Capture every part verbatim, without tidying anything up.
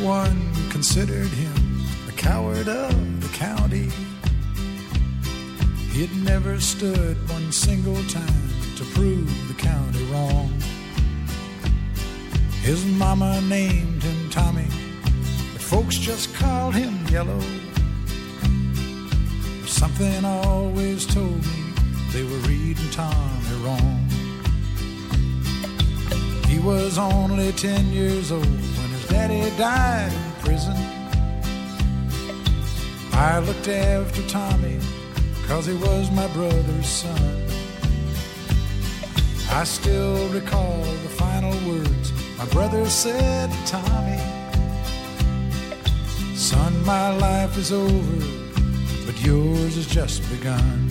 Everyone considered him the coward of the county. He'd never stood one single time to prove the county wrong. His mama named him Tommy, but folks just called him Yellow. Something always told me they were reading Tommy wrong. He was only ten years old when his daddy died in prison. I looked after Tommy 'cause he was my brother's son. I still recall the final words my brother said to Tommy. Son, my life is over, but yours has just begun.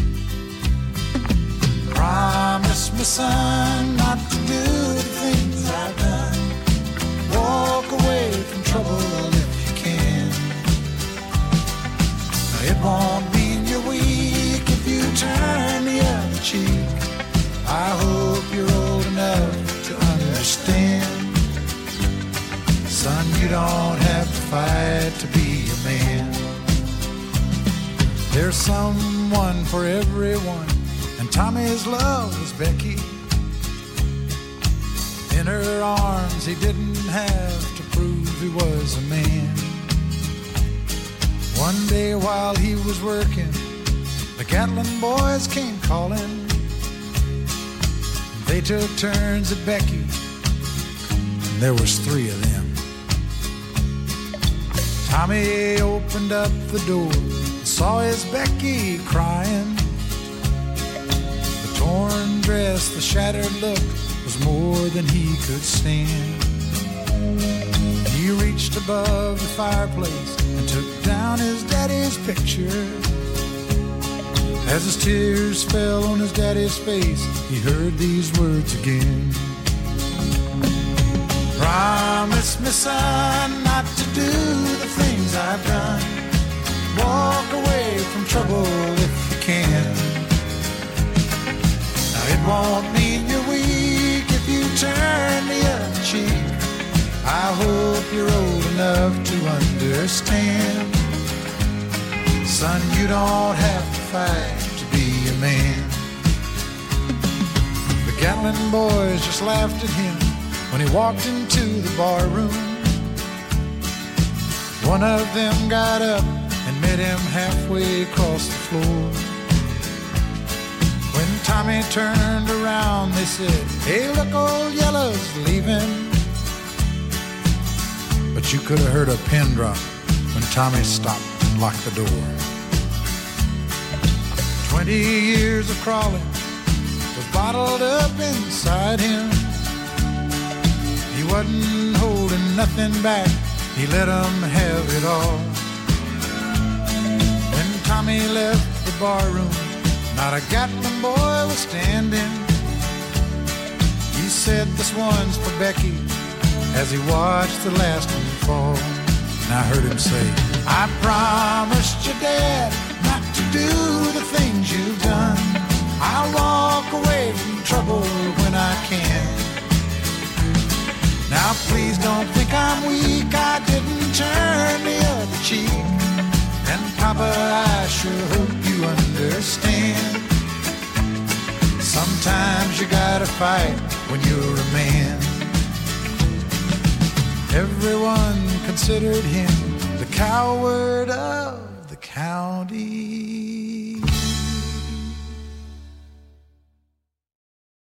Promise me, son, not to do the things I've done. Walk away from trouble if you can. Now, it won't mean you're weak if you turn the other cheek. I hope you're old enough to understand. Son, you don't have to fight to be a man. There's someone for everyone, and Tommy's love was Becky. In her arms he didn't have to prove he was a man. One day while he was working, the Gatlin boys came calling. They took turns at Becky, and there was three of them. Tommy opened up the door and saw his Becky crying. The torn dress, the shattered look was more than he could stand. He reached above the fireplace and took down his daddy's picture. As his tears fell on his daddy's face, he heard these words again. Promise me, son, not to do the things I've done. Walk away from trouble if you can. Now, it won't mean you're weak if you turn the other cheek. I hope you're old enough to understand. Son, you don't have to fight to be a man. The Gatlin boys just laughed at him when he walked into the bar room. One of them got up and met him halfway across the floor. When Tommy turned around, they said, "Hey, look, old Yellow's leaving." But you could have heard a pin drop when Tommy stopped and locked the door. Twenty years of crawling was bottled up inside him. He wasn't holding nothing back, he let them have it all. When Tommy left the bar room, not a Gatlin boy was standing. He said, "This one's for Becky," as he watched the last one fall. And I heard him say, "I promised your dad not to do the things you've done. I'll walk away from trouble when I can. Now please don't think I'm weak, I didn't turn the other cheek. And Papa, I sure hope you understand. Sometimes you gotta fight when you're a man." Everyone considered him the coward of the county.